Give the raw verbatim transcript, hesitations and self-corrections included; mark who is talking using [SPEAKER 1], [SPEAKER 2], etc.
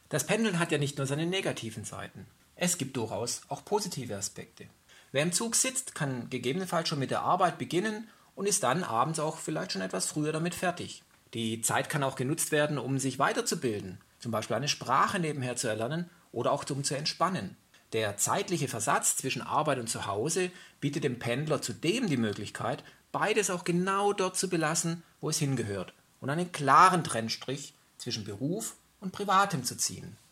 [SPEAKER 1] Das Pendeln hat ja nicht nur seine negativen Seiten. Es gibt durchaus auch positive Aspekte. Wer im Zug sitzt, kann gegebenenfalls schon mit der Arbeit beginnen und ist dann abends auch vielleicht schon etwas früher damit fertig. Die Zeit kann auch genutzt werden, um sich weiterzubilden, zum Beispiel eine Sprache nebenher zu erlernen oder auch um zu entspannen. Der zeitliche Versatz zwischen Arbeit und Zuhause bietet dem Pendler zudem die Möglichkeit, beides auch genau dort zu belassen, wo es hingehört und einen klaren Trennstrich zwischen Beruf und Privatem zu ziehen.